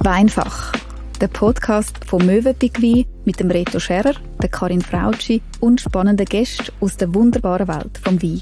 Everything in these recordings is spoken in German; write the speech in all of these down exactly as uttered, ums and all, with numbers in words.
Weinfach, der Podcast von Mövenpick Wein mit dem Reto Scherer, der Karin Frautschi und spannenden Gästen aus der wunderbaren Welt vom Wein.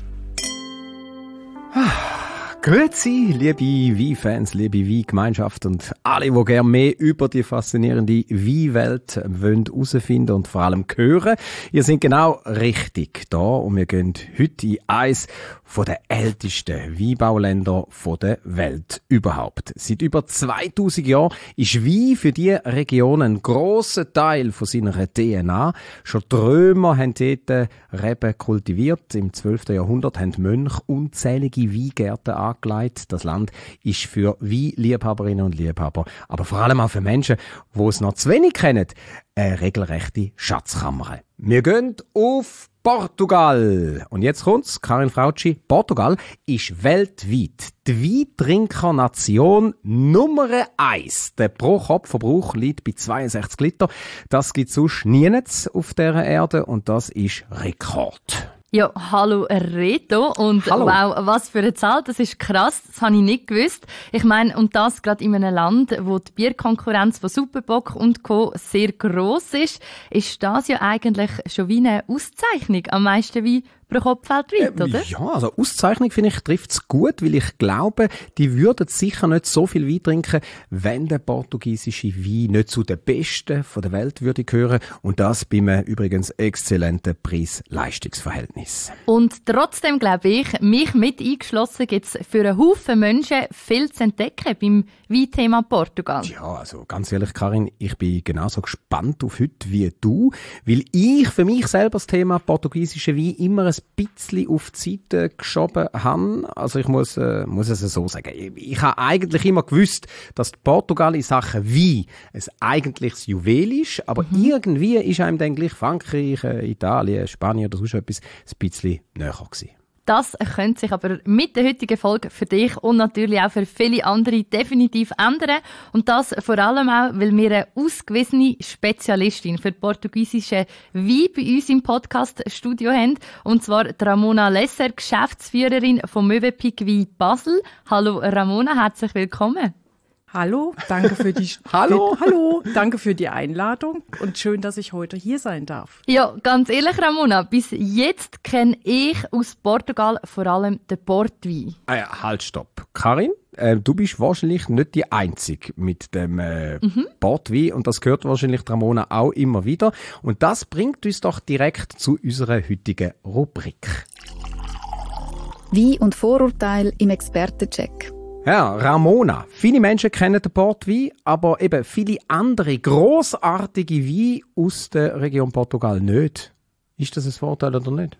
Grüezi, liebe Weinfans, liebe Weingemeinschaft und alle, die gerne mehr über die faszinierende Weinwelt herausfinden und vor allem hören. Ihr seid genau richtig da und wir gehen heute in eines der ältesten Weinbauländer der Welt überhaupt. Seit über zweitausend Jahren ist Wein für diese Region ein grosser Teil von seiner D N A. Schon die Römer haben dort Reben kultiviert. Im zwölften Jahrhundert haben Mönche unzählige Weingärten angelegt. Das Land ist für Weinliebhaberinnen und Liebhaber, aber vor allem auch für Menschen, die es noch zu wenig kennen, eine regelrechte Schatzkammer. Wir gehen auf Portugal. Und jetzt kommt's, Karin Frautschi. Portugal ist weltweit die Weintrinker-Nation Nummer eins. Der Pro-Kopf-Verbrauch liegt bei zweiundsechzig Liter. Das gibt es sonst nirgends auf dieser Erde und das ist Rekord. Ja, hallo Reto und hallo. Wow, was für eine Zahl, das ist krass, das habe ich nicht gewusst. Ich meine, und das gerade in einem Land, wo die Bierkonkurrenz von Superbock und Co. sehr gross ist, ist das ja eigentlich schon wie eine Auszeichnung am meisten Wein pro Kopf weltweit, oder? Ja, also Auszeichnung, finde ich, trifft es gut, weil ich glaube, die würden sicher nicht so viel Wein trinken, wenn der portugiesische Wein nicht zu den besten von der Welt würde gehören. Und das bei einem übrigens exzellenten Preis-Leistungs-Verhältnis. Und trotzdem glaube ich, mich mit eingeschlossen, gibt es für einen Haufen Menschen viel zu entdecken beim Weinthema Portugal. Ja, also ganz ehrlich, Karin, ich bin genauso gespannt auf heute wie du, weil ich für mich selber das Thema portugiesische Wein immer ein bisschen auf die Seite geschoben habe. Also ich muss, äh, muss es so sagen. Ich, ich habe eigentlich immer gewusst, dass Portugal in Sachen Wein ein eigentliches Juwel ist, aber mhm. irgendwie ist einem dann gleich Frankreich, äh, Italien, Spanien oder sonst etwas ein bisschen näher gewesen. Das könnte sich aber mit der heutigen Folge für dich und natürlich auch für viele andere definitiv ändern. Und das vor allem auch, weil wir eine ausgewiesene Spezialistin für portugiesische Wein bei uns im Podcast-Studio haben. Und zwar Ramona Lesser, Geschäftsführerin von Mövenpick Wein Basel. Hallo Ramona, herzlich willkommen. Hallo, danke für die Hallo. Hallo, danke für die Einladung und schön, dass ich heute hier sein darf. Ja, ganz ehrlich, Ramona, bis jetzt kenne ich aus Portugal vor allem den Portwein. Ah ja, halt, stopp. Karin, äh, du bist wahrscheinlich nicht die Einzige mit dem äh, mhm. Portwein und das gehört wahrscheinlich Ramona auch immer wieder. Und das bringt uns doch direkt zu unserer heutigen Rubrik. Wein und Vorurteile im Expertencheck. Ja, Ramona. Viele Menschen kennen den Portwein, aber eben viele andere grossartige Weine aus der Region Portugal nicht. Ist das ein Vorteil oder nicht?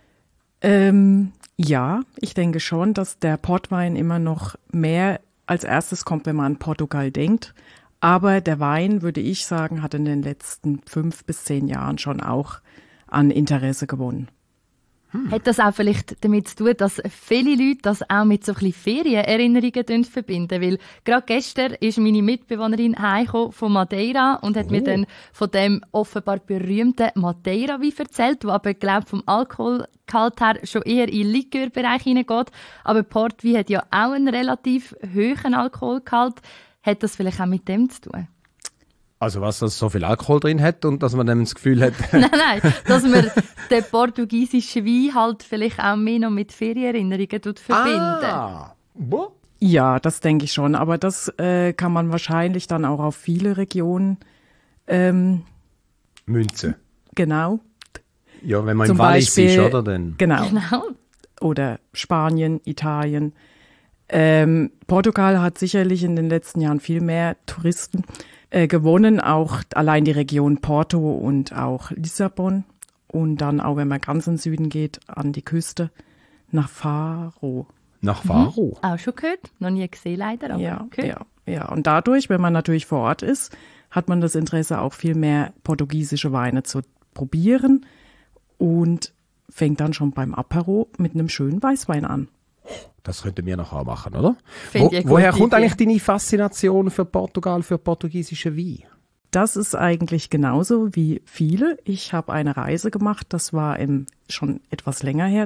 Ähm, ja, ich denke schon, dass der Portwein immer noch mehr als erstes kommt, wenn man an Portugal denkt. Aber der Wein, würde ich sagen, hat in den letzten fünf bis zehn Jahren schon auch an Interesse gewonnen. Hm. Hat das auch vielleicht damit zu tun, dass viele Leute das auch mit so ein bisschen Ferienerinnerungen verbinden? Weil gerade gestern ist meine Mitbewohnerin heimgekommen von Madeira und hat oh. mir dann von dem offenbar berühmten Madeira-Wein erzählt, der aber, glaube ich, vom Alkoholgehalt her schon eher in den Likörbereich hineingeht. Aber Portwein hat ja auch einen relativ hohen Alkoholgehalt. Hat das vielleicht auch mit dem zu tun? Also was, dass so viel Alkohol drin hat und dass man dann das Gefühl hat... nein, nein, dass man den portugiesischen Wein halt vielleicht auch mehr noch mit Ferienerinnerungen verbinden. Ah, wo? Ja, das denke ich schon. Aber das äh, kann man wahrscheinlich dann auch auf viele Regionen... Ähm, Münze. Genau. Ja, wenn man Zum im Wallis Beispiel, ist, oder? Dann. Genau. genau. Oder Spanien, Italien. Ähm, Portugal hat sicherlich in den letzten Jahren viel mehr Touristen äh, gewonnen, auch allein die Region Porto und auch Lissabon. Und dann auch, wenn man ganz in den Süden geht, an die Küste, nach Faro. Nach Faro? Mhm. Auch schon gehört, noch nie gesehen leider, aber ja, gehört. Ja, ja, und dadurch, wenn man natürlich vor Ort ist, hat man das Interesse, auch viel mehr portugiesische Weine zu probieren und fängt dann schon beim Apero mit einem schönen Weißwein an. Das könnten wir noch auch machen, oder? Wo, woher kommt eigentlich deine Faszination für Portugal, für portugiesische Wein? Das ist eigentlich genauso wie viele. Ich habe eine Reise gemacht, das war im, schon etwas länger her,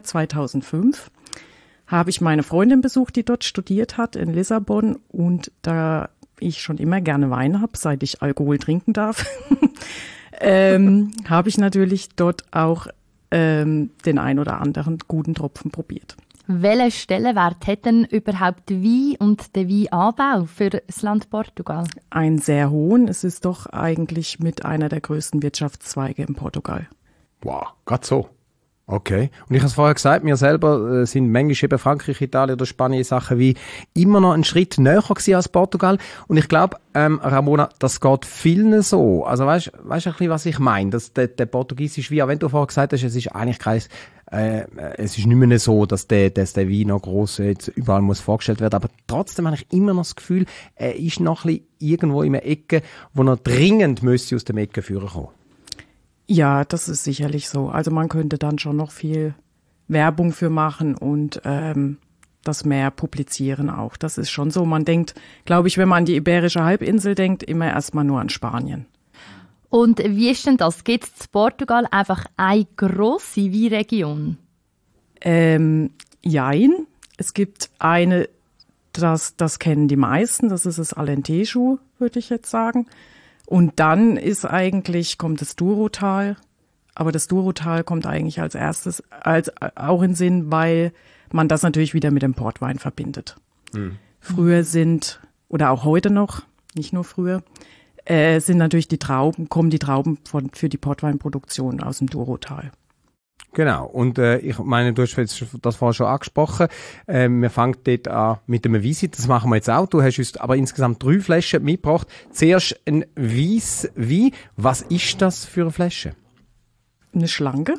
zweitausendfünf. Habe ich meine Freundin besucht, die dort studiert hat in Lissabon und da ich schon immer gerne Wein habe, seit ich Alkohol trinken darf, ähm, habe ich natürlich dort auch ähm, den ein oder anderen guten Tropfen probiert. Welchen Stellenwert hat denn überhaupt Wein und der Weinanbau für das Land Portugal? Einen sehr hohen. Es ist doch eigentlich mit einer der größten Wirtschaftszweige in Portugal. Wow, gerade so. Okay. Und ich habe es vorher gesagt, wir selber äh, sind manchmal eben Frankreich, Italien oder Spanien Sachen wie immer noch einen Schritt näher gewesen als Portugal. Und ich glaube, ähm, Ramona, das geht vielen so. Also weißt du ein bisschen, was ich meine? Dass der, der portugiesische Wein, auch wenn du vorher gesagt hast, es ist eigentlich kein, äh, es ist nicht mehr so, dass der, dass der Wein noch gross jetzt überall muss vorgestellt werden. Aber trotzdem habe ich immer noch das Gefühl, er ist noch ein bisschen irgendwo in einer Ecke, wo er dringend müsste aus dem Ecke führen kommen. Ja, das ist sicherlich so. Also man könnte dann schon noch viel Werbung für machen und ähm, das mehr publizieren auch. Das ist schon so. Man denkt, glaube ich, wenn man an die Iberische Halbinsel denkt, immer erstmal nur an Spanien. Und wie ist denn das? Gibt es in Portugal einfach eine grosse Weinregion? Ähm, jein. Es gibt eine, das, das kennen die meisten, das ist das Alentejo, würde ich jetzt sagen. Und dann ist eigentlich, kommt das Douro-Tal, aber das Douro-Tal kommt eigentlich als erstes als, auch in Sinn, weil man das natürlich wieder mit dem Portwein verbindet. Mhm. Früher sind, oder auch heute noch, nicht nur früher, äh, sind natürlich die Trauben, kommen die Trauben von, für die Portweinproduktion aus dem Douro-Tal. Genau, und äh, ich meine, du hast jetzt das vorhin schon angesprochen, äh, wir fangen dort an mit einem Weisswein, das machen wir jetzt auch, du hast uns aber insgesamt drei Flaschen mitgebracht. Zuerst ein Weisswein, was ist das für eine Flasche? Eine Schlange.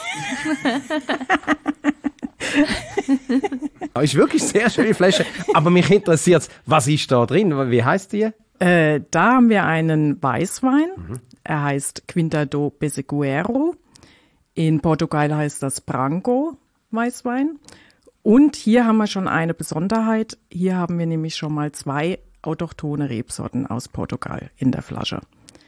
Das ist wirklich eine sehr schöne Flasche, aber mich interessiert, was ist da drin, wie heisst die? Äh, da haben wir einen Weißwein, mhm. Er heißt Quinta do Beseguero. In Portugal heißt das Branco Weißwein. Und hier haben wir schon eine Besonderheit. Hier haben wir nämlich schon mal zwei autochthone Rebsorten aus Portugal in der Flasche.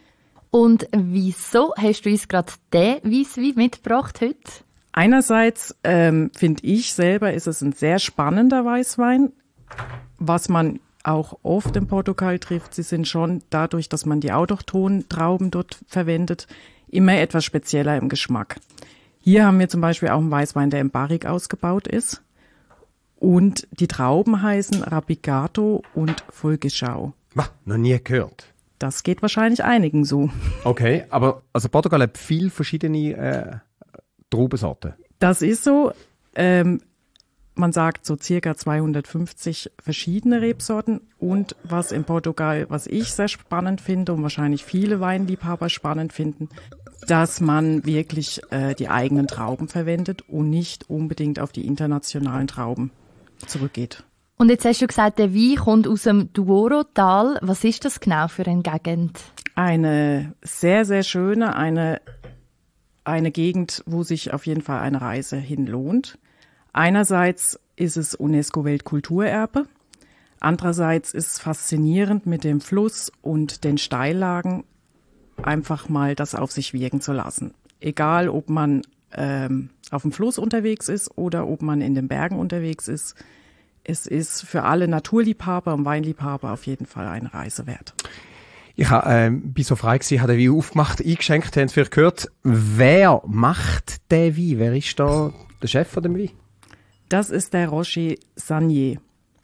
Und wieso hast du uns gerade den Weisswein mitgebracht heute? Einerseits ähm, finde ich selber, ist es ein sehr spannender Weißwein. Was man auch oft in Portugal trifft, sie sind schon dadurch, dass man die autochthonen Trauben dort verwendet, immer etwas spezieller im Geschmack. Hier haben wir zum Beispiel auch einen Weißwein, der im Barrique ausgebaut ist. Und die Trauben heißen Rabigato und Folgeschau. Bah, noch nie gehört. Das geht wahrscheinlich einigen so. Okay, aber also Portugal hat viele verschiedene äh, Traubensorten. Das ist so. Ähm, man sagt so circa zweihundertfünfzig verschiedene Rebsorten. Und was in Portugal, was ich sehr spannend finde und wahrscheinlich viele Weinliebhaber spannend finden, dass man wirklich äh, die eigenen Trauben verwendet und nicht unbedingt auf die internationalen Trauben zurückgeht. Und jetzt hast du gesagt, der Wein kommt aus dem Douro-Tal. Was ist das genau für eine Gegend? Eine sehr, sehr schöne, eine, eine Gegend, wo sich auf jeden Fall eine Reise hin lohnt. Einerseits ist es UNESCO-Weltkulturerbe. Andererseits ist es faszinierend mit dem Fluss und den Steillagen einfach mal das auf sich wirken zu lassen. Egal, ob man ähm, auf dem Fluss unterwegs ist oder ob man in den Bergen unterwegs ist. Es ist für alle Naturliebhaber und Weinliebhaber auf jeden Fall eine Reise wert. Ich war ähm, so frei gewesen, habe den Wein aufgemacht, eingeschenkt, haben vielleicht gehört. Wer macht den Wein? Wer ist da der Chef von dem Wein? Das ist der Roger Sagnier.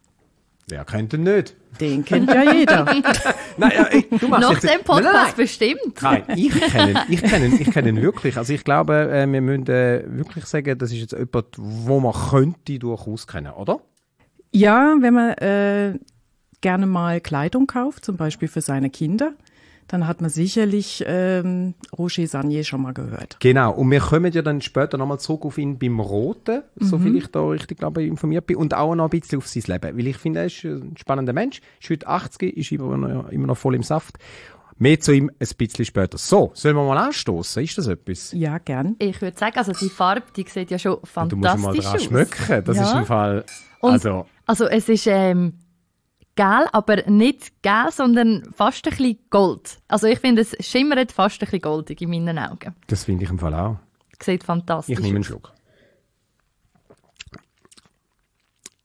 Wer kennt ihn nicht? Den kennt ja jeder. Nein, äh, du machst Nach jetzt, dem Podcast nein, nein. bestimmt. Nein, ich kenne ihn, ich kenne ihn, ich kenne ihn wirklich. Also ich glaube, äh, wir müssen äh, wirklich sagen, das ist jetzt jemand, wo man könnte durchaus kennen, oder? Ja, wenn man äh, gerne mal Kleidung kauft, zum Beispiel für seine Kinder, dann hat man sicherlich ähm, Roger Sagnier schon mal gehört. Genau, und wir kommen ja dann später nochmal zurück auf ihn beim Roten, mhm. soviel ich da richtig glaube, informiert bin, und auch noch ein bisschen auf sein Leben, weil ich finde, er ist ein spannender Mensch, ist heute achtzig, ist immer noch, immer noch voll im Saft. Mehr zu ihm ein bisschen später. So, sollen wir mal anstoßen? Ist das etwas? Ja, gern. Ich würde sagen, also die Farbe, die sieht ja schon fantastisch aus. Du musst mal dran schmecken, das ja. ist im Fall... Und, also, also es ist ähm, gel, aber nicht gel, sondern fast ein bisschen Gold. Also ich finde, es schimmert fast ein bisschen goldig in meinen Augen. Das finde ich im Fall auch. Sieht fantastisch Ich nehme einen Schluck.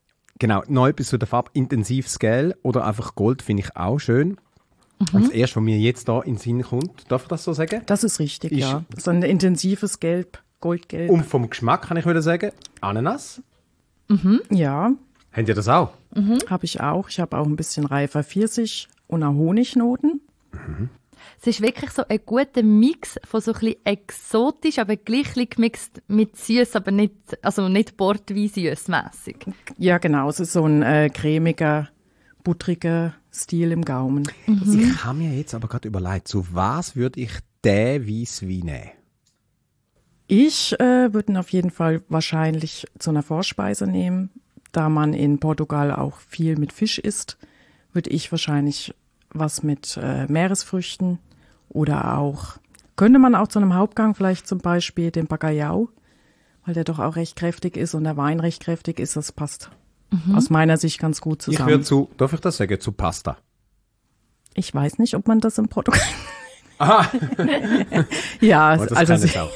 Genau, noch etwas zu der Farbe. Intensives Gelb oder einfach Gold finde ich auch schön. Mhm. Und das erste, was mir jetzt da in den Sinn kommt, darf ich das so sagen? Das ist richtig, ist ja. So ein intensives Gelb, Goldgelb. Und vom Geschmack kann ich wieder sagen, Ananas. Mhm. Ja. Habt ihr das auch? Mhm. Habe ich auch. Ich habe auch ein bisschen reifer Pfirsich und auch Honignoten. Mhm. Es ist wirklich so ein guter Mix von so ein bisschen exotisch, aber gleich gemixt mit süß, aber nicht, also nicht Portwein-süß-mässig. Ja, genau. Es ist so ein äh, cremiger, buttriger Stil im Gaumen. Mhm. Ich habe mir jetzt aber gerade überlegt, zu was würde ich den Weisswein nehmen? Ich äh, würde ihn auf jeden Fall wahrscheinlich zu einer Vorspeise nehmen. Da man in Portugal auch viel mit Fisch isst, würde ich wahrscheinlich was mit äh, Meeresfrüchten oder auch, könnte man auch zu einem Hauptgang vielleicht zum Beispiel den Bacalhau, weil der doch auch recht kräftig ist und der Wein recht kräftig ist, das passt mhm. aus meiner Sicht ganz gut zusammen. Ich würde zu, darf ich das sagen, zu Pasta? Ich weiß nicht, ob man das in Portugal... Aha! Ja, oh, das also... kann ich auch.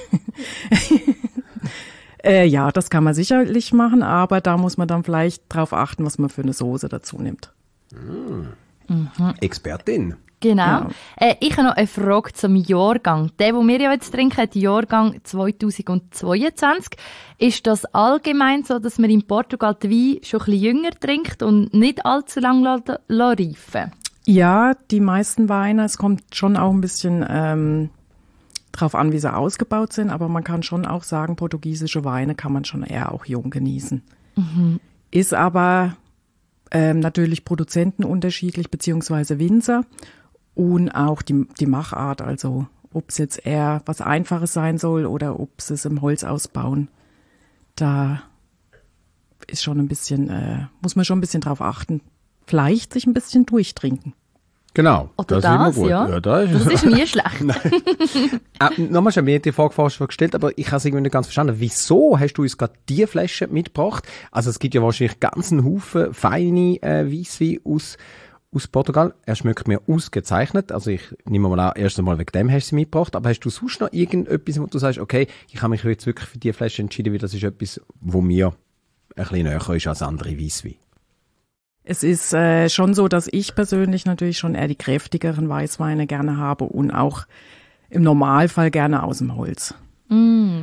äh, ja, das kann man sicherlich machen, aber da muss man dann vielleicht drauf achten, was man für eine Soße dazu nimmt. Mm. Mhm. Expertin. Genau. Ja. Äh, ich habe noch eine Frage zum Jahrgang. Der, den wir ja jetzt trinken, der Jahrgang zweitausendzweiundzwanzig. Ist das allgemein so, dass man in Portugal die Wein schon ein bisschen jünger trinkt und nicht allzu lange reifen? Ja, die meisten Weine, es kommt schon auch ein bisschen ähm, drauf an, wie sie ausgebaut sind, aber man kann schon auch sagen, portugiesische Weine kann man schon eher auch jung genießen. Mhm. Ist aber ähm, natürlich Produzenten unterschiedlich, beziehungsweise Winzer und auch die, die Machart, also ob es jetzt eher was Einfaches sein soll oder ob sie es im Holz ausbauen. Da ist schon ein bisschen, äh, muss man schon ein bisschen drauf achten. Vielleicht sich ein bisschen durchtrinken. Genau. Oder das, das, ist immer gut. ja. ja das, ist das ist nie schlecht. äh, nochmal schon, mir hat die Frage fast schon gestellt, aber ich habe es irgendwie nicht ganz verstanden. Wieso hast du uns gerade diese Flasche mitgebracht? Also es gibt ja wahrscheinlich ganz einen Haufen feine äh, Weisswein aus, aus Portugal. Er schmeckt mir ausgezeichnet. Also ich nehme mal an, erst einmal wegen dem hast du sie mitgebracht. Aber hast du sonst noch irgendetwas, wo du sagst, okay, ich habe mich jetzt wirklich für diese Flasche entschieden, weil das ist etwas, wo mir ein bisschen näher ist als andere Weisswein? Es ist äh, schon so, dass ich persönlich natürlich schon eher die kräftigeren Weißweine gerne habe und auch im Normalfall gerne aus dem Holz. Mm.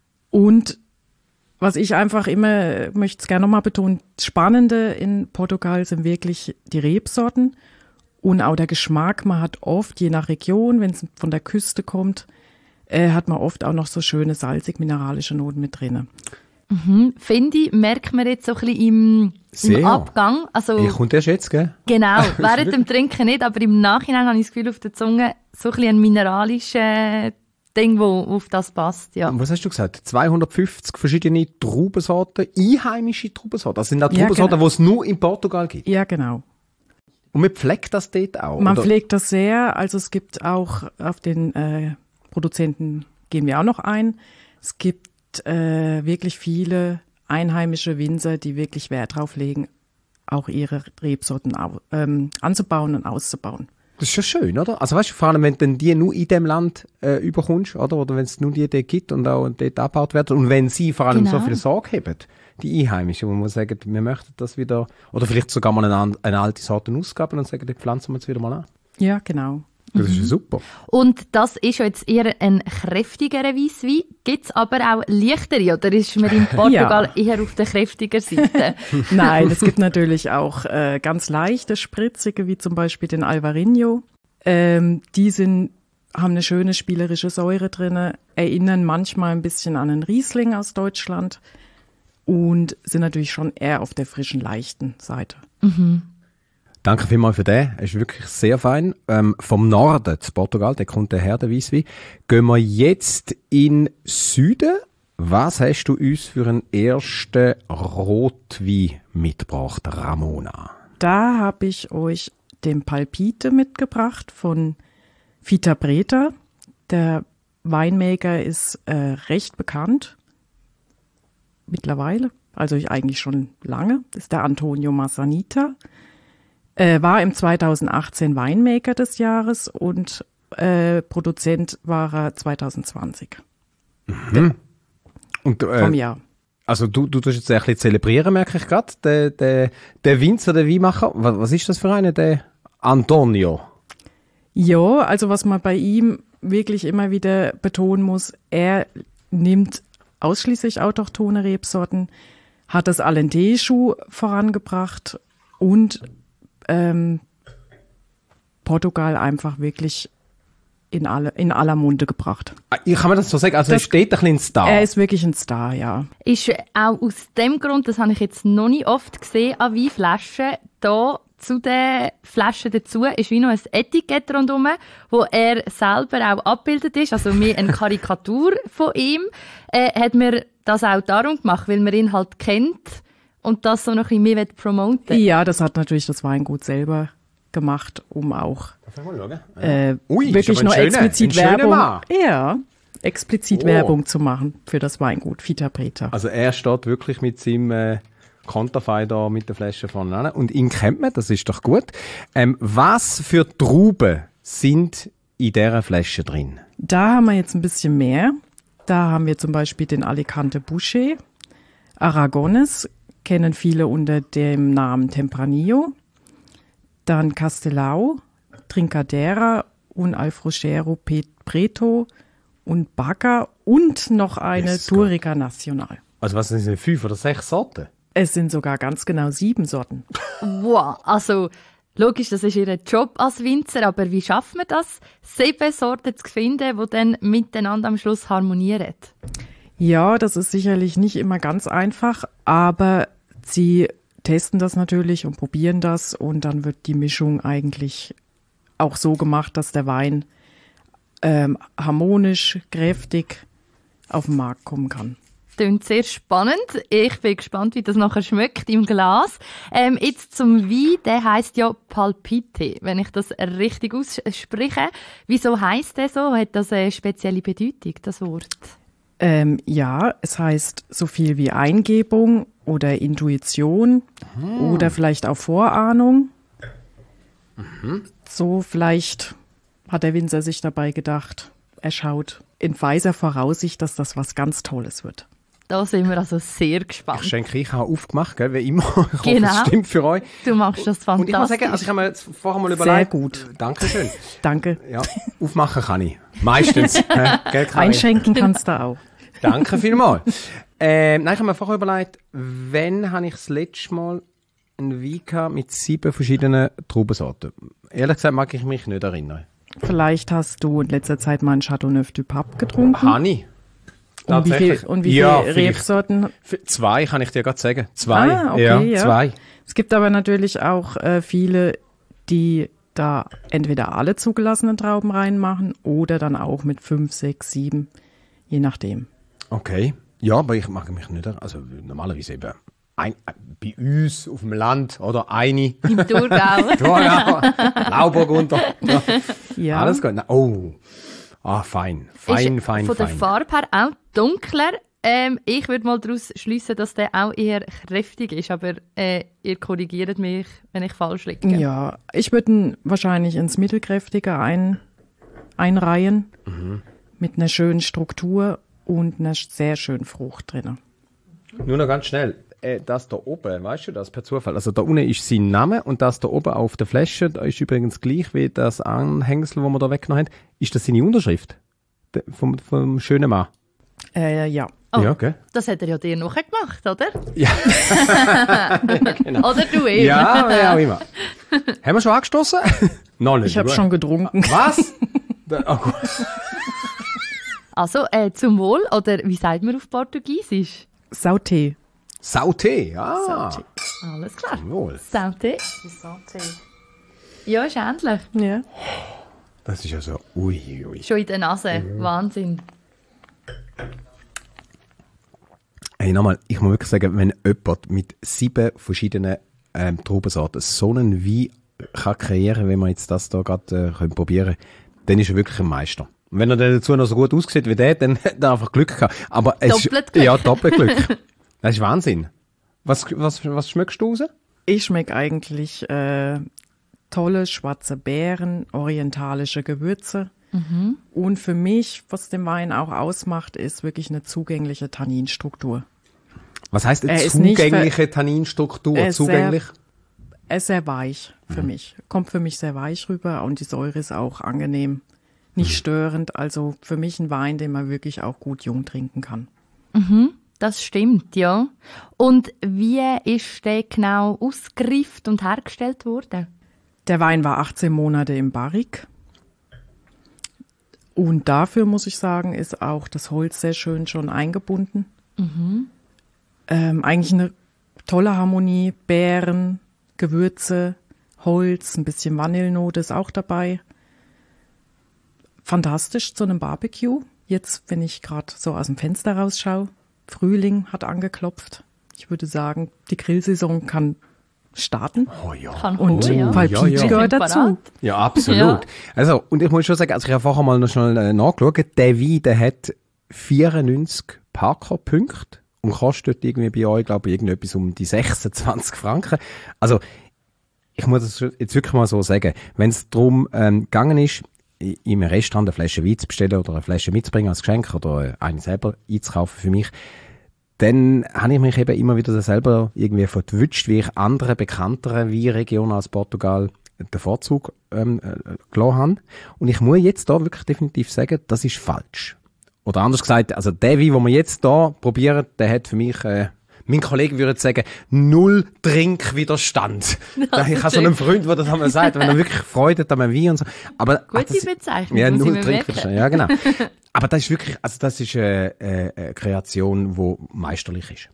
Und was ich einfach immer, möchte es gerne nochmal betonen, das Spannende in Portugal sind wirklich die Rebsorten und auch der Geschmack. Man hat oft, je nach Region, wenn es von der Küste kommt, äh, hat man oft auch noch so schöne salzig-mineralische Noten mit drin. Mhm. Finde ich, merkt man jetzt so ein bisschen im, im Abgang. Also, ich kommt erst jetzt, gell? Genau, während dem Trinken nicht, aber im Nachhinein habe ich das Gefühl, auf der Zunge so ein bisschen ein mineralisches Ding, wo auf das passt. Ja. Was hast du gesagt? zweihundertfünfzig verschiedene Traubensorten, einheimische Traubensorten. Das sind auch Ja, Traubensorten, genau. die es nur in Portugal gibt. Ja, genau. Und man pflegt das dort auch? Man oder? pflegt das sehr. Also es gibt auch, auf den äh, Produzenten gehen wir auch noch ein. Es gibt äh, wirklich viele einheimische Winzer, die wirklich Wert drauf legen, auch ihre Rebsorten au- ähm, anzubauen und auszubauen. Das ist schon schön, oder? Also weißt du, vor allem, wenn du die nur in dem Land äh, überkommst, oder? Oder wenn es nur die dort gibt und auch dort abgebaut werden. Und wenn sie vor allem Genau. so viel Sorge haben, die Einheimischen, wo man sagt, wir möchten das wieder, oder vielleicht sogar mal eine, eine alte Sorte ausgaben und sagen, die pflanzen wir jetzt wieder mal an. Ja, genau. Das ist super. Und das ist ja jetzt eher ein kräftigerer Weisswein. Gibt es aber auch leichtere, oder ist man in Portugal Ja. eher auf der kräftigen Seite? Nein, es gibt natürlich auch äh, ganz leichte, spritzige, wie zum Beispiel den Alvarinho. Ähm, die sind, haben eine schöne spielerische Säure drin, erinnern manchmal ein bisschen an einen Riesling aus Deutschland und sind natürlich schon eher auf der frischen, leichten Seite. Mhm. Danke vielmals für den. Er ist wirklich sehr fein. Ähm, vom Norden zu Portugal, der kommt der her, der Weisswein. Gehen wir jetzt in Süden. Was hast du uns für einen ersten Rotwein mitgebracht, Ramona? Da habe ich euch den Palpite mitgebracht von Fita Preta. Der Weinmaker ist äh, recht bekannt mittlerweile, also ich eigentlich schon lange. Das ist der Antonio Massanita. Äh, war im zweitausendachtzehn Weinmaker des Jahres und äh, Produzent war er zweitausendzwanzig Mhm. Und, äh, vom Jahr. Also du, du tust jetzt ein bisschen zelebrieren, merke ich gerade. Der, der, der Winzer, der Weinmacher, was, was ist das für einer, der Antonio? Ja, also was man bei ihm wirklich immer wieder betonen muss, er nimmt ausschließlich autochthone Rebsorten, hat das Alentejo vorangebracht und ähm, Portugal einfach wirklich in, alle, in aller Munde gebracht. Ich kann mir das so sagen, also Das- er steht ein bisschen ein Star. Er ist wirklich ein Star, ja. Ist auch aus dem Grund, das habe ich jetzt noch nicht oft gesehen an Weinflaschen, da zu den Flaschen dazu ist wie noch ein Etikett rundherum, wo er selber auch abgebildet ist, also mehr eine Karikatur von ihm. Äh, hat mir das auch darum gemacht, weil man ihn halt kennt und das so noch ein bisschen mehr promoten. Ja, das hat natürlich das Weingut selber gemacht, um auch Darf ich mal schauen? äh, Ui, ist wirklich aber ein noch schöner- explizit ein schöner Werbung, Mann. ja, explizit Oh. Werbung zu machen für das Weingut Vita Preta. Also er steht wirklich mit seinem äh, Konterfei da mit der Flasche vorne an. Und ihn kennt man, das ist doch gut. Ähm, was für Trauben sind in dieser Flasche drin? Da haben wir jetzt ein bisschen mehr. Da haben wir zum Beispiel den Alicante Boucher, Aragones, kennen viele unter dem Namen Tempranillo, dann Castelao, Trincadera und Alfrochero Pet- Preto und Bacca und noch eine Jesus Tourica Nacional. Also was sind das, fünf oder sechs Sorten? Es sind sogar ganz genau sieben Sorten. Wow, also logisch, das ist ihr Job als Winzer, aber wie schafft man das, sieben Sorten zu finden, die dann miteinander am Schluss harmonieren? Ja, das ist sicherlich nicht immer ganz einfach, aber sie testen das natürlich und probieren das und dann wird die Mischung eigentlich auch so gemacht, dass der Wein ähm, harmonisch, kräftig auf den Markt kommen kann. Klingt sehr spannend. Ich bin gespannt, wie das nachher schmeckt im Glas. Ähm, jetzt zum Wein, der heisst ja Palpite, wenn ich das richtig ausspreche. Wieso heisst der so? Hat das eine spezielle Bedeutung, das Wort? Ähm, ja, es heißt so viel wie Eingebung oder Intuition oder vielleicht auch Vorahnung. So vielleicht hat der Winzer sich dabei gedacht, er schaut in weiser Voraussicht, dass das was ganz Tolles wird. Da sind wir also sehr gespannt. Ich schenke, ich habe aufgemacht, gell, wie immer. Ich hoffe, Genau. es stimmt für euch. Du machst das Und ich muss fantastisch. sagen, also ich habe mir jetzt vorher mal Sehr überlegt. gut. Dankeschön. Danke. Ja, aufmachen kann ich. Meistens. Hä? Gell, Karin? Einschenken kannst du auch. Danke vielmals. Ähm, nein, ich habe mir vorher überlegt, wann habe ich das letzte Mal einen Wein gehabt mit sieben verschiedenen Traubensorten? Ehrlich gesagt mag ich mich nicht erinnern. Vielleicht hast du in letzter Zeit mal einen Chateauneuf du Pape getrunken. Habe ich? Und wie viel, und wie Ja, viele vielleicht. Rebsorten? F- Zwei kann ich dir gerade sagen. Zwei. Ah, okay, ja, ja. zwei. Es gibt aber natürlich auch äh, viele, die da entweder alle zugelassenen Trauben reinmachen oder dann auch mit fünf, sechs, sieben, je nachdem. Okay. Ja, aber ich mag mich nicht. Also normalerweise eben ein, bei uns auf dem Land oder eine. Im Thurgau. Thurgau, Lauburgunter. Ja. Ja. Alles gut. Na, oh. Ah, fein. Fein, Ist fein, von der fein. Farbe her auch dunkler. Ähm, ich würde mal daraus schliessen, dass der auch eher kräftig ist, aber äh, ihr korrigiert mich, wenn ich falsch liege. Ja, ich würde ihn wahrscheinlich ins Mittelkräftige ein, einreihen, mit einer schönen Struktur und einer sehr schönen Frucht drin. Nur noch ganz schnell. Äh, das da oben, weißt du das per Zufall? Also da unten ist sein Name und das da oben auf der Flasche, da ist übrigens gleich wie das Anhängsel, das wir da weggenommen haben. Ist das seine Unterschrift? Der, vom, vom schönen Mann? Äh, ja. Oh. Ja, okay. Das hat er ja dir nachher gemacht, oder? Ja. Genau. Oder du eben. Ja, ja, auch immer. Haben wir schon angestoßen? Noch nicht. Ich habe gut. schon getrunken. Was? Da- oh, gut. Also, äh, zum Wohl, oder wie sagt man auf Portugiesisch? Sauté. Sauté, ja. Sauté. Alles klar. Wohl. Sauté. Ja, ist ähnlich. Ja. Das ist ja so, ui, ui. Schon in der Nase. Wahnsinn. Hey, nochmal, ich muss wirklich sagen, wenn jemand mit sieben verschiedenen ähm, Traubensorten so einen Wein kann kreieren, wenn wir jetzt das hier gerade äh, können probieren können, dann ist er wirklich ein Meister. Und wenn er dann dazu noch so gut aussieht wie der, dann hat er einfach Glück gehabt. Aber es Doppelt ist, Glück. Ja, doppelt Glück. Das ist Wahnsinn. Was, was, was schmeckst du raus? Ich schmecke eigentlich äh, tolle schwarze Beeren, orientalische Gewürze. Und für mich, was den Wein auch ausmacht, ist wirklich eine zugängliche Tanninstruktur. Was heisst eine Er ist nicht zugängliche ver- Tanninstruktur? Er ist Zugänglich? Sehr, er ist sehr weich für Mhm. mich. Kommt für mich sehr weich rüber und die Säure ist auch angenehm. Nicht Mhm. störend. Also für mich ein Wein, den man wirklich auch gut jung trinken kann. Mhm, das stimmt, ja. Und wie ist der genau ausgereift und hergestellt worden? Der Wein war achtzehn Monate im Barrique. Und dafür, muss ich sagen, ist auch das Holz sehr schön schon eingebunden. Mhm. Ähm, eigentlich eine tolle Harmonie. Beeren, Gewürze, Holz, ein bisschen Vanillenote ist auch dabei. Fantastisch zu einem Barbecue. Jetzt, wenn ich gerade so aus dem Fenster rausschaue, Frühling hat angeklopft. Ich würde sagen, die Grillsaison kann starten. Oh ja. Kann Und kommen, ja. Palpite Palpite Ja, ja. gehört Parat. dazu. Ja, absolut. Ja. Also, und ich muss schon sagen, also ich habe vorher mal noch schnell äh, nachgeschaut, der Wein, der hat vierundneunzig Parker-Punkte und kostet irgendwie bei euch, glaube ich, irgendetwas um die sechsundzwanzig Franken. Also, ich muss das jetzt wirklich mal so sagen, wenn es darum ähm, gegangen ist, i- im Restaurant eine Flasche Wein zu bestellen oder eine Flasche mitzubringen als Geschenk oder eine selber einzukaufen für mich, dann habe ich mich eben immer wieder selber irgendwie verwünscht, wie ich andere bekanntere Weinregionen als Portugal den Vorzug ähm, äh, gelassen habe. Und ich muss jetzt da wirklich definitiv sagen, das ist falsch. Oder anders gesagt, also der Wein, den wir jetzt da probieren, der hat für mich, äh, mein Kollege würde sagen, null Trinkwiderstand. Das Ich ist habe so einen schön. Freund, der das einmal sagt, wenn er wirklich Freude hat an einem Wein und so. Aber, Gute das- Bezeichnung, Ja, muss ich null mir Trinkwiderstand, ja genau. Aber das ist wirklich, also das ist eine, eine, eine Kreation, die meisterlich ist.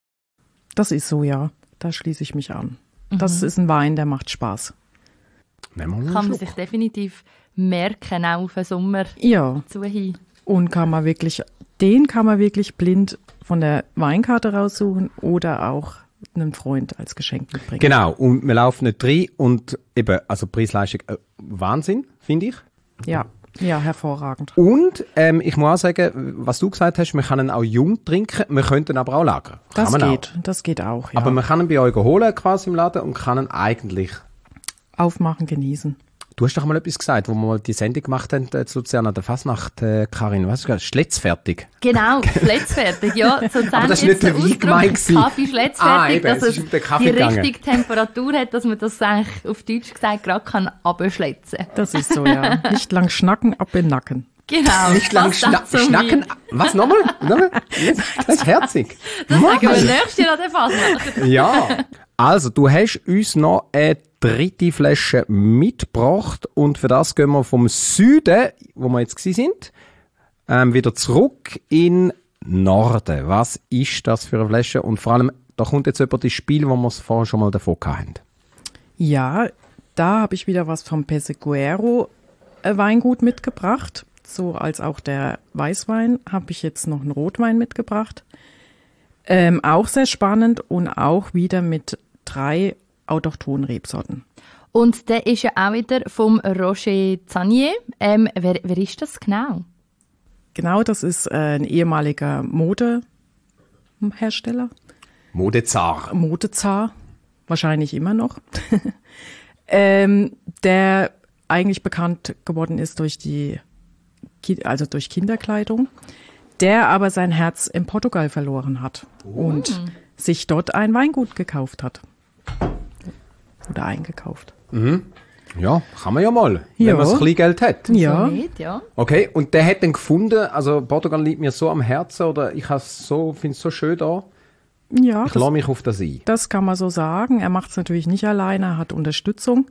Das ist so, ja. Da schließe ich mich an. Das ist ein Wein, der macht Spaß. Nehmen wir mal einen Kann man Schluck. sich definitiv merken, auch auf den Sommer Ja, zu hin. und kann man wirklich, den kann man wirklich blind von der Weinkarte raussuchen oder auch einem Freund als Geschenk mitbringen. Genau, und wir laufen nicht rein und eben, also Preis-Leistung, äh, Wahnsinn, finde ich. Ja, ja, hervorragend. Und ähm, ich muss auch sagen, was du gesagt hast, wir können ihn auch jung trinken, wir könnten ihn aber auch lagern. Kann Das man geht, das geht auch, Auch. ja. Aber man kann ihn bei euch holen quasi im Laden und kann ihn eigentlich... Aufmachen, genießen. Du hast doch mal etwas gesagt, wo wir mal die Sendung gemacht haben, äh, zu Luzern an der Fasnacht, äh, Karin, was hast du gesagt? Schletzfertig. Genau, schletzfertig, ja. So Aber das war nicht der Wein gemeint gewesen. Kaffee schletzfertig, Ah, eben, dass es ist es um den Kaffee die gegangen. richtige Temperatur hat, dass man das eigentlich auf Deutsch gesagt gerade kann abschletzen. Das ist so, ja. Nicht lang schnacken, ab in den Nacken. Genau. Nicht lang das schna dazu schnacken. mir. Was, nochmal? Nochmal? Das ist herzig. Das sagen wir Mann. nächstes Jahr an der Fasnacht. Ja. Also, du hast uns noch eine dritte Flasche mitgebracht und für das gehen wir vom Süden, wo wir jetzt gewesen sind, ähm, wieder zurück in Norden. Was ist das für eine Flasche? Und vor allem, da kommt jetzt jemand ins Spiel, wo wir es vorher schon mal davon hatten. Ja, da habe ich wieder was vom Pesseguero äh, Weingut mitgebracht. So als auch der Weißwein habe ich jetzt noch einen Rotwein mitgebracht. Ähm, auch sehr spannend und auch wieder mit drei autochthonen Rebsorten. Und der ist ja auch wieder vom Roger Zanier. Ähm, wer, wer ist das genau? Genau, das ist äh, ein ehemaliger Modehersteller, Modezar. Modezar, wahrscheinlich immer noch, ähm, der eigentlich bekannt geworden ist durch die, Ki- also durch Kinderkleidung, der aber sein Herz in Portugal verloren hat und sich dort ein Weingut gekauft hat. Oder eingekauft. Ja, kann man ja mal, Ja. wenn man ein bisschen Geld hat. Ja, So nicht, ja. Okay, und der hat dann gefunden, also Portugal liegt mir so am Herzen oder ich so, finde es so schön da, ja, ich das, lasse mich auf das ein. das kann man so sagen. Er macht es natürlich nicht alleine, er hat Unterstützung.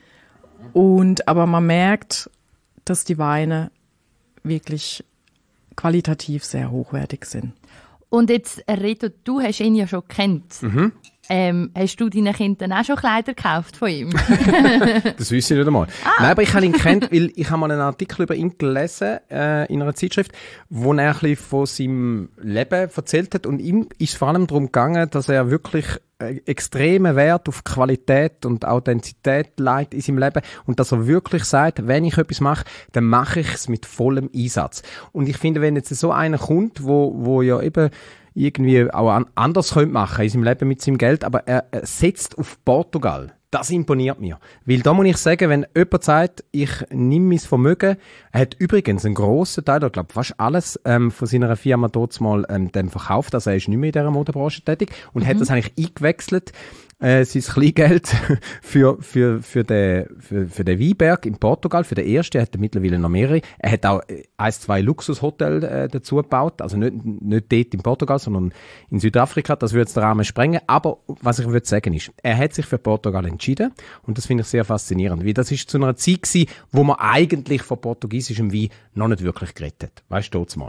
Und, aber man merkt, dass die Weine wirklich qualitativ sehr hochwertig sind. Und jetzt, Reto, du hast ihn ja schon gekannt. Mhm. Ähm, hast du deinen Kindern auch schon Kleider gekauft von ihm? Das wüsste ich nicht einmal. Nein, aber ich habe ihn kennt, weil ich habe mal einen Artikel über ihn gelesen äh, in einer Zeitschrift, wo er ein bisschen von seinem Leben erzählt hat und ihm ist vor allem darum gegangen, dass er wirklich äh, extremen Wert auf Qualität und Authentizität legt in seinem Leben und dass er wirklich sagt, wenn ich etwas mache, dann mache ich es mit vollem Einsatz. Und ich finde, wenn jetzt so einer kommt, wo, wo ja eben irgendwie auch an, anders könnte machen in seinem Leben mit seinem Geld, aber er, er setzt auf Portugal, Das imponiert mir. Weil da muss ich sagen, wenn jemand sagt, ich nehme mein Vermögen, er hat übrigens einen grossen Teil, ich glaube fast alles ähm, von seiner Firma dort mal ähm, dann verkauft, also er ist nicht mehr in dieser Modebranche tätig und mhm. hat das eigentlich eingewechselt, äh, sein Kleingeld für, für, für, den, für, für den Weinberg in Portugal, für den ersten, er hat mittlerweile noch mehrere. Er hat auch ein, zwei Luxushotels äh, dazu gebaut, also nicht, nicht dort in Portugal, sondern in Südafrika, das würde jetzt den Rahmen sprengen. Aber was ich würde sagen ist, er hat sich für Portugal entschieden und das finde ich sehr faszinierend, weil das ist zu einer Zeit gewesen, wo man eigentlich von portugiesischem Wein noch nicht wirklich geredet hat. Weißt du, mal.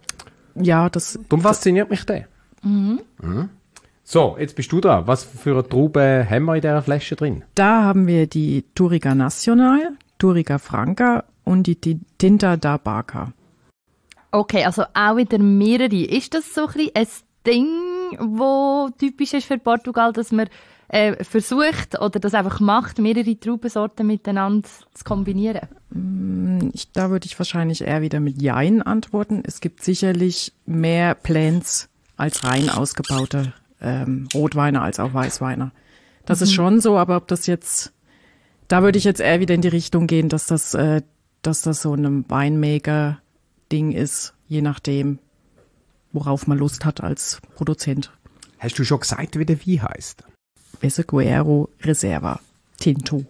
Ja, das... Darum fasziniert mich der. Mhm. Mhm. So, jetzt bist du dran. Was für eine Traube haben wir in dieser Flasche drin? Da haben wir die Touriga Nacional, Touriga Franca und die Tinta da Barca. Okay, also auch wieder mehrere. Ist das so ein bisschen ein Ding, das typisch ist für Portugal, dass man äh, versucht oder das einfach macht, mehrere Traubensorten miteinander zu kombinieren? Ich, da würde ich wahrscheinlich eher wieder mit Jein antworten. Es gibt sicherlich mehr Blends als rein ausgebaute ähm, Rotweine als auch Weißweine. Das mhm. ist schon so, aber ob das jetzt, da würde ich jetzt eher wieder in die Richtung gehen, dass das, äh, dass das so ein Winemaker-Ding ist, je nachdem, worauf man Lust hat als Produzent. Hast du schon gesagt, wie der Wein heisst? Veseguero Reserva Tinto.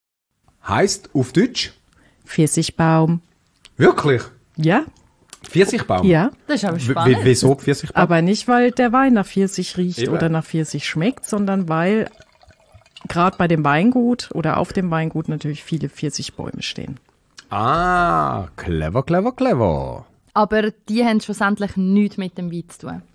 Heißt auf Deutsch? Pfirsichbaum. Wirklich? Ja. Pfirsichbaum? Ja. Das ist aber spannend. W- wieso Pfirsichbaum? Aber nicht, weil der Wein nach Pfirsich riecht Eben. oder nach Pfirsich schmeckt, sondern weil gerade bei dem Weingut oder auf dem Weingut natürlich viele Pfirsichbäume stehen. Ah, clever, clever, clever. Aber die haben schlussendlich nichts mit dem Wein zu tun?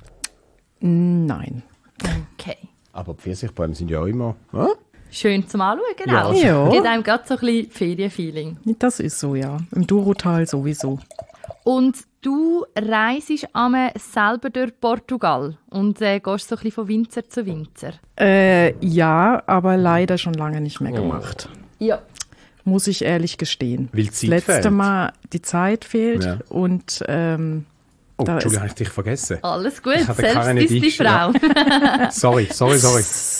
Nein. Okay. Aber Pfirsichbäume sind ja auch immer... Äh? Schön zum Anschauen, genau. Ja. Gibt einem gerade so ein bisschen Ferienfeeling. Das ist so, ja. Im Douro-Tal sowieso. Und du reist einmal selber durch Portugal und äh, gehst so ein bisschen von Winzer zu Winzer. Äh, ja, aber leider schon lange nicht mehr gemacht. Ja. Muss ich ehrlich gestehen. Weil die das Zeit letzte fehlt. Mal die Zeit fehlt Ja. und ähm, Oh, da Entschuldigung, ist- habe ich dich vergessen. Alles gut, Ich hatte selbst keine ist die Dichte, Frau. Sorry, sorry, sorry.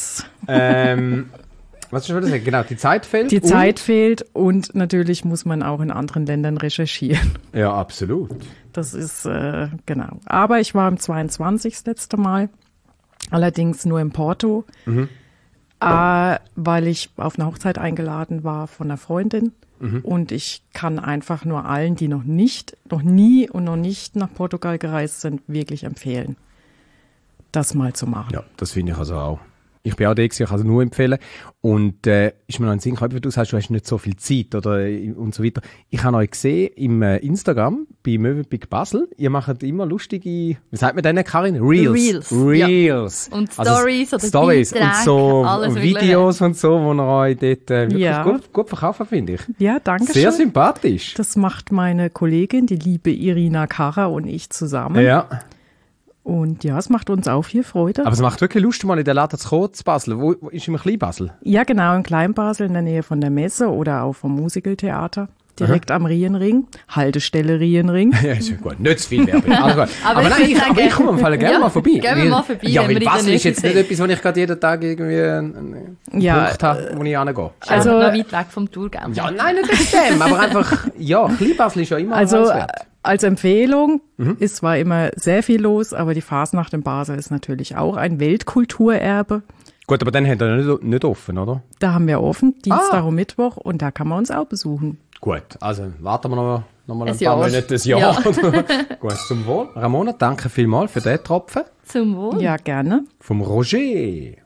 ähm, was soll ich sagen? Genau, die Zeit fehlt. die und- Zeit fehlt und natürlich muss man auch in anderen Ländern recherchieren. Ja, absolut. Das ist, äh, genau. Aber ich war im zweiundzwanzig das letzte Mal, allerdings nur in Porto, Mhm. äh, weil ich auf eine Hochzeit eingeladen war von einer Freundin. Mhm. Und ich kann einfach nur allen, die noch nicht, noch nie und noch nicht nach Portugal gereist sind, wirklich empfehlen, das mal zu machen. Ja, das finde ich also auch. Ich bin auch da gewesen, ich kann es nur empfehlen. Und äh, ist mir noch ein Sinn gekommen, du sagst, du hast nicht so viel Zeit oder äh, und so weiter. Ich habe euch gesehen im äh, Instagram bei Mövenpick Basel. Ihr macht immer lustige, wie sagt man denn, Karin? Reels. Reels, Reels. Und Stories oder Stories und Beiträge, so alles und Mögliche. Videos und so, wo ihr euch dort äh, wirklich Ja. gut, gut verkaufen, finde ich. Ja, danke Sehr schön. sympathisch. Das macht meine Kollegin, die liebe Irina Karra und ich zusammen. Ja. Und ja, es macht uns auch viel Freude. Aber es macht wirklich Lust, mal in den Laden zu kommen, zu Basel. Wo, wo ist im Klein-Basel? Ja, genau, in Kleinbasel in der Nähe von der Messe oder auch vom Musicaltheater. Direkt am Rienring, Haltestelle Rienring. Ja, ist ja gut. Nicht zu viel Werbung. Also gut. Aber aber ich nein, würde ich, aber sagen- ich komme im Fall gerne Ja, mal vorbei. gehen wir Weil- mal vorbei, Ja, wenn weil wir in Basel der ist jetzt Nähe nicht etwas, wo ich gerade jeden Tag irgendwie einen, einen Ja, Punkt habe, wo ich hingehe. Also- Also noch weit weg vom Thurgau. Ja, nein, nicht wegen dem, aber einfach, ja, Klein-Basel ist ja immer Also preiswert. als Empfehlung Mhm. ist zwar immer sehr viel los, aber die Fasnacht in Basel ist natürlich auch ein Weltkulturerbe. Gut, aber dann hat er nicht, nicht offen, oder? Da haben wir offen, Dienstag Ah. und Mittwoch, und da kann man uns auch besuchen. Gut, also warten wir noch, noch mal ein, Ein paar Jahr. Monate, ein Jahr. Gut, zum Wohl. Ramona, danke vielmals für den Tropfen. Zum Wohl. Ja, gerne. Vom Roger.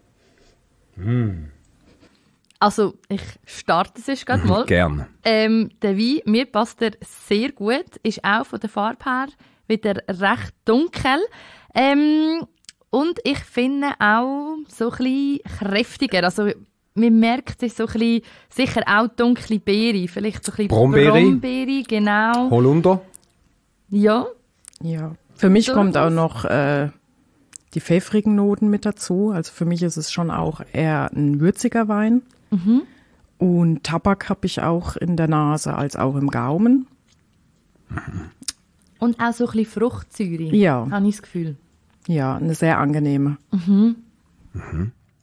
Also, ich starte es jetzt gerade mal. Gerne. Ähm, der Wein, mir passt er sehr gut, ist auch von der Farbe her wieder recht dunkel. Ähm, und ich finde auch so ein bisschen kräftiger. Also, man merkt es so ein bisschen, sicher auch dunkle Beere, vielleicht so ein bisschen Brombeere. Brombeere, genau. Holunder. Ja, Ja. Für mich So kommt auch was. noch äh, die pfeffrigen Noten mit dazu. Also für mich ist es schon auch eher ein würziger Wein. Mhm. Und Tabak habe ich auch in der Nase als auch im Gaumen. und auch so ein bisschen Fruchtsäure, Ja. habe ich das Gefühl. Ja, eine sehr angenehme.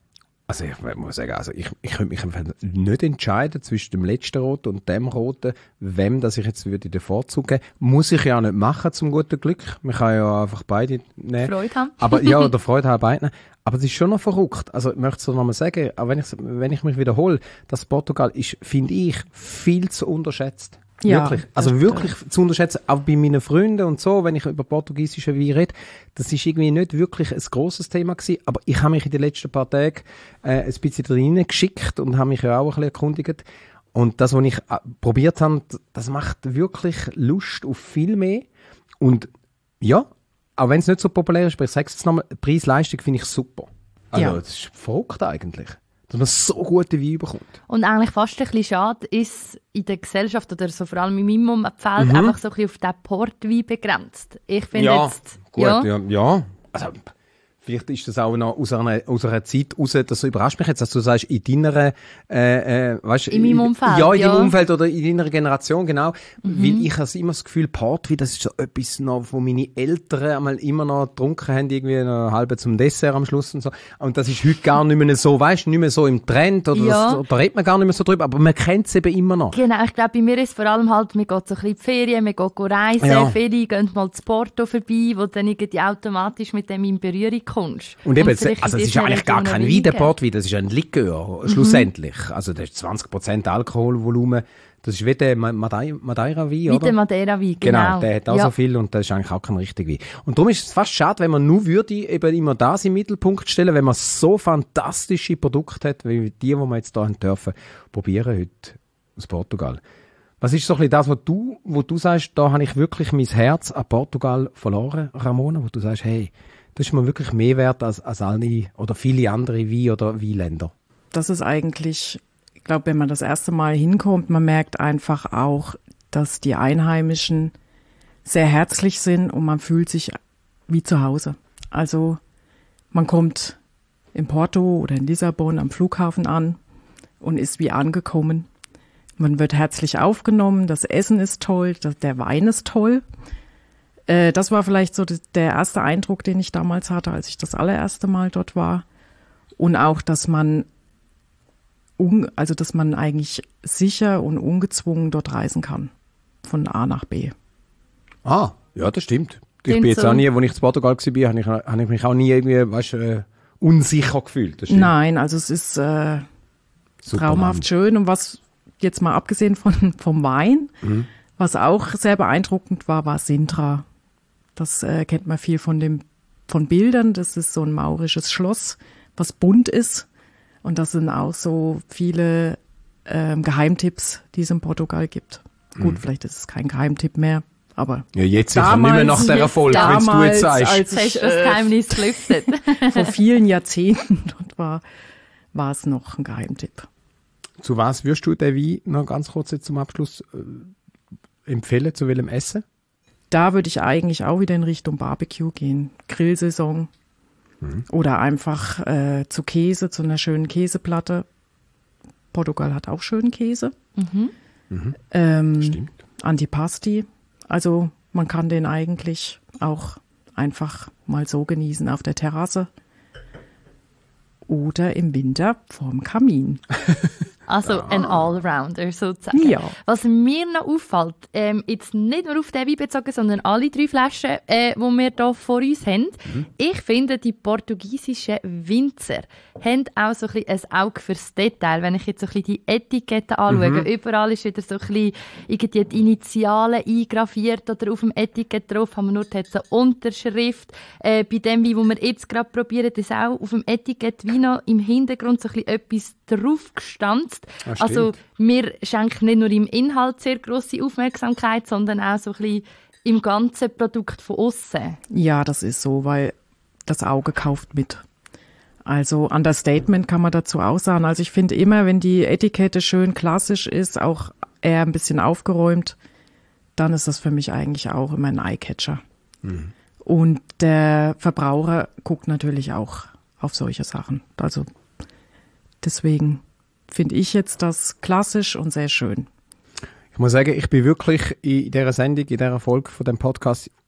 Also ich muss sagen, also ich, ich könnte mich einfach nicht entscheiden zwischen dem letzten Roten und dem Roten, wem das ich jetzt würde bevorzugen würde. Muss ich ja nicht machen, zum guten Glück. Man kann ja einfach beide nehmen. Freude haben. Aber, ja, oder Freude haben beide. Aber es ist schon noch verrückt. Also ich möchte es noch mal sagen, auch wenn ich, wenn ich mich wiederhole, das Portugal ist, finde ich, viel zu unterschätzt. Ja, wirklich. Also das, wirklich zu unterschätzen, auch bei meinen Freunden und so, wenn ich über portugiesische Wein rede, das ist irgendwie nicht wirklich ein grosses Thema gewesen, aber ich habe mich in den letzten paar Tagen äh, ein bisschen drin geschickt und habe mich ja auch ein bisschen erkundigt. Und das, was ich äh, probiert habe, das macht wirklich Lust auf viel mehr. Und ja, auch wenn es nicht so populär ist, aber ich sage es jetzt nochmal, Preis-Leistung finde ich super. Also Ja. das ist verrückt eigentlich, dass man so gute Weine bekommt. Und eigentlich fast ein bisschen schade ist in der Gesellschaft oder so vor allem in meinem Umfeld Mhm. einfach so ein bisschen auf den Portwein begrenzt. Ich finde Ja, jetzt... gut, ja. ja. ja. Also, vielleicht ist das auch noch aus einer, aus einer Zeit raus, das überrascht mich jetzt, dass du sagst, in deiner, äh, äh, weißt, In meinem Umfeld, Ja, in ja. deinem Umfeld oder in deiner Generation, genau. Mhm. Weil ich habe immer das Gefühl, Portwein, das ist so etwas noch, wo meine Eltern einmal immer noch getrunken haben, irgendwie eine halbe zum Dessert am Schluss und so. Und das ist heute gar nicht mehr so, weißt, nicht mehr so im Trend oder Ja. das, da redet man gar nicht mehr so drüber, aber man kennt es eben immer noch. Genau, ich glaube, bei mir ist vor allem halt, man geht so ein bisschen in die Ferien, man geht reisen, Ja. viele gehen mal zu Porto vorbei, wo du dann irgendwie automatisch mit dem in Berührung kommst. Und eben, vielleicht also in es ist diesen eigentlich gar Regionen kein Wein, weniger. der Portwein, das ist ein Likör, schlussendlich. Also das ist zwanzig Prozent Alkoholvolumen. Das ist wie der Ma- Madei- Madeira-Wein, Wie oder? der Madeira-Wein, Genau, genau. der hat auch ja. so viel und das ist eigentlich auch kein richtiger Wein. Und darum ist es fast schade, wenn man nur würde eben immer das im Mittelpunkt stellen, wenn man so fantastische Produkte hat, wie die, die wir jetzt hier haben dürfen, probieren heute aus Portugal. Was ist so ein bisschen das, was du, wo du sagst, da habe ich wirklich mein Herz an Portugal verloren, Ramona, wo du sagst, hey, das ist mir wirklich mehr wert als, als alle oder viele andere Wein- oder Weinländer. Das ist eigentlich, ich glaube, wenn man das erste Mal hinkommt, man merkt einfach auch, dass die Einheimischen sehr herzlich sind und man fühlt sich wie zu Hause. Also man kommt in Porto oder in Lissabon am Flughafen an und ist wie angekommen. Man wird herzlich aufgenommen, das Essen ist toll, das, der Wein ist toll. Äh, das war vielleicht so das, der erste Eindruck, den ich damals hatte, als ich das allererste Mal dort war. Und auch, dass man Un, also dass man eigentlich sicher und ungezwungen dort reisen kann, von A nach B. Ah, ja, das stimmt. Ich Klingt bin jetzt so. auch nie, als ich in Portugal war, habe ich, habe ich mich auch nie irgendwie, weißt, äh, unsicher gefühlt. Das stimmt. Nein, also es ist äh, Super traumhaft Land. schön und was jetzt mal abgesehen von, vom Wein, Mhm. was auch sehr beeindruckend war, war Sintra. Das äh, kennt man viel von, dem, von Bildern, das ist so ein maurisches Schloss, was bunt ist. Und das sind auch so viele ähm, Geheimtipps, die es in Portugal gibt. Gut, Mhm. vielleicht ist es kein Geheimtipp mehr, aber Ja, jetzt sicher nicht mehr nach der Erfolg, wenn du jetzt sagst. als Jetzt hast ich du das äh, Geheimnis gelüftet. vor vielen Jahrzehnten dort war, war es noch ein Geheimtipp. Zu was würdest du den Wein noch ganz kurz jetzt zum Abschluss äh, empfehlen, zu welchem Essen? Da würde ich eigentlich auch wieder in Richtung Barbecue gehen. Grillsaison. Mhm. Oder einfach äh, zu Käse, zu einer schönen Käseplatte. Portugal hat auch schönen Käse. Mhm. Ähm, Stimmt. Antipasti. Also man kann den eigentlich auch einfach mal so genießen auf der Terrasse. Oder im Winter vorm Kamin. Also ein Allrounder sozusagen. Ja. Was mir noch auffällt, ähm, jetzt nicht nur auf den Wein bezogen, sondern alle drei Flaschen, äh, die wir hier vor uns haben. Mhm. Ich finde, die portugiesischen Winzer haben auch so ein bisschen ein Auge fürs Detail. Wenn ich jetzt so ein bisschen die Etiketten anschaue, Mhm. überall ist wieder so ein bisschen irgendwie die Initialen eingraviert oder auf dem Etikett drauf haben wir nur die eine Unterschrift. Äh, bei dem Wein, den wir jetzt gerade probieren, ist auch auf dem Etikett wie noch im Hintergrund so ein bisschen etwas drauf gestanzt. Ah, stimmt. Also wir schenken nicht nur im Inhalt sehr grosse Aufmerksamkeit, sondern auch so ein bisschen im ganzen Produkt von außen. Ja, das ist so, weil das Auge kauft mit. Also Understatement kann man dazu auch sagen. Also ich finde immer, wenn die Etikette schön klassisch ist, auch eher ein bisschen aufgeräumt, dann ist das für mich eigentlich auch immer ein Eyecatcher. Mhm. Und der Verbraucher guckt natürlich auch auf solche Sachen. Also deswegen finde ich jetzt das klassisch und sehr schön. Ich muss sagen, ich bin wirklich in dieser Sendung, in dieser Folge von dem Podcast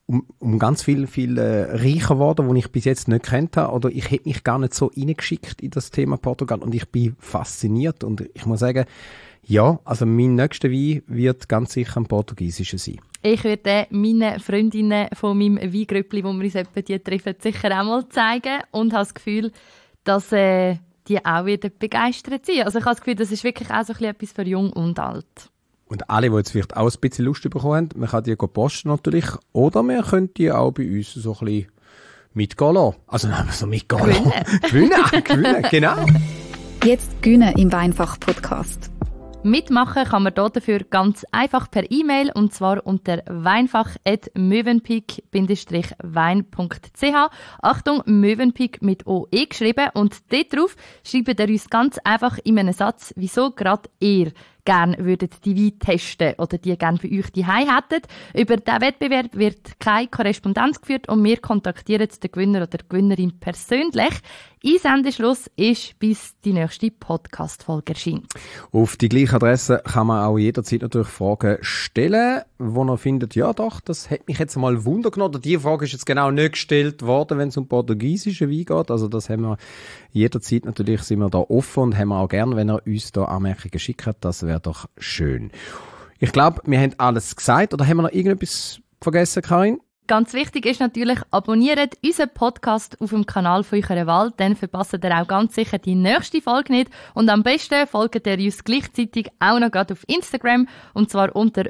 um, um ganz viel, viel äh, reicher geworden, wo ich bis jetzt nicht kennt habe. Oder ich hätte mich gar nicht so reingeschickt in das Thema Portugal. Und ich bin fasziniert. Und ich muss sagen, ja, also mein nächster Wein wird ganz sicher ein portugiesischer sein. Ich würde meinen Freundinnen von meinem Weingrüppli, wo wir uns etwa die treffen, sicher auch mal zeigen. Und habe das Gefühl, dass äh, die auch wieder begeistert sind. Also ich habe das Gefühl, das ist wirklich auch so ein bisschen etwas für Jung und Alt. Und alle, die jetzt vielleicht auch ein bisschen Lust bekommen haben, man kann die posten natürlich. Oder man könnte die auch bei uns so ein bisschen mitgehen lassen. Also nein, so mitgehen lassen. Gewinnen. Gewinnen, gewinnen, genau. Jetzt gewinnen im Weinfach-Podcast. Mitmachen kann man dafür ganz einfach per E-Mail und zwar unter weinfach at mövenpick wein punkt c h. Achtung, Mövenpick mit O E geschrieben und dort drauf schreibt ihr uns ganz einfach in einem Satz, wieso gerade ihr gerne würdet die Weine testen oder die gerne bei euch daheim hättet. Über diesen Wettbewerb wird keine Korrespondenz geführt und wir kontaktieren den Gewinner oder die Gewinnerin persönlich. Einsendeschluss ist, bis die nächste Podcast-Folge erscheint. Auf die gleiche Adresse kann man auch jederzeit natürlich Fragen stellen, wo man findet, ja doch, das hat mich jetzt mal Wunder genommen. Oder die Frage ist jetzt genau nicht gestellt worden, wenn es um portugiesische Wein geht. Also das haben wir jederzeit natürlich, sind wir da offen und haben wir auch gern, wenn er uns da Anmerkungen schickt. Das wäre doch schön. Ich glaube, wir haben alles gesagt. Oder haben wir noch irgendetwas vergessen, Karin? Ganz wichtig ist natürlich, abonniert unseren Podcast auf dem Kanal von eurer Wahl, dann verpasst ihr auch ganz sicher die nächste Folge nicht. Und am besten folgt ihr uns gleichzeitig auch noch gerade auf Instagram, und zwar unter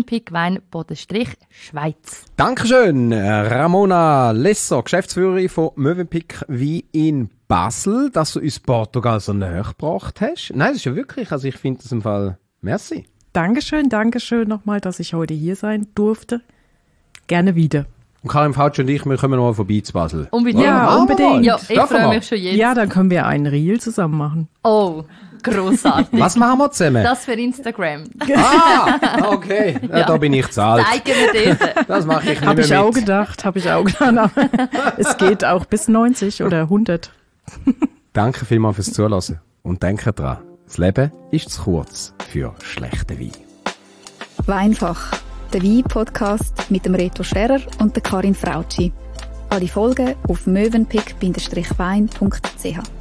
mövenpick-wein-schweiz. Dankeschön, Ramona Lesser, Geschäftsführerin von Mövenpick Wein in Basel, dass du uns Portugal so näher gebracht hast. Nein, das ist ja wirklich, also ich finde das im Fall, merci. Dankeschön, Dankeschön nochmal, dass ich heute hier sein durfte. Gerne wieder. Und Karin Frautsch und ich, wir kommen noch mal vorbei zu Basel. Unbedingt. Ja, unbedingt. Ja, ich freue mich schon jetzt. Ja, dann können wir einen Reel zusammen machen. Oh, grossartig. Was machen wir zusammen? Das für Instagram. Ah, okay. Ja, ja. Da bin ich zu alt. Zeigen wir dir. Das mache ich nicht Habe ich mit. auch gedacht, habe ich auch gedacht. Aber es geht auch bis neunzig oder hundert. Danke vielmals fürs Zuhören. Und denke dran, das Leben ist zu kurz für schlechten Wein. Weinfach, der Wein-Podcast mit dem Reto Scherer und der Karin Frautschi. Alle Folgen auf mövenpick-wein punkt c h.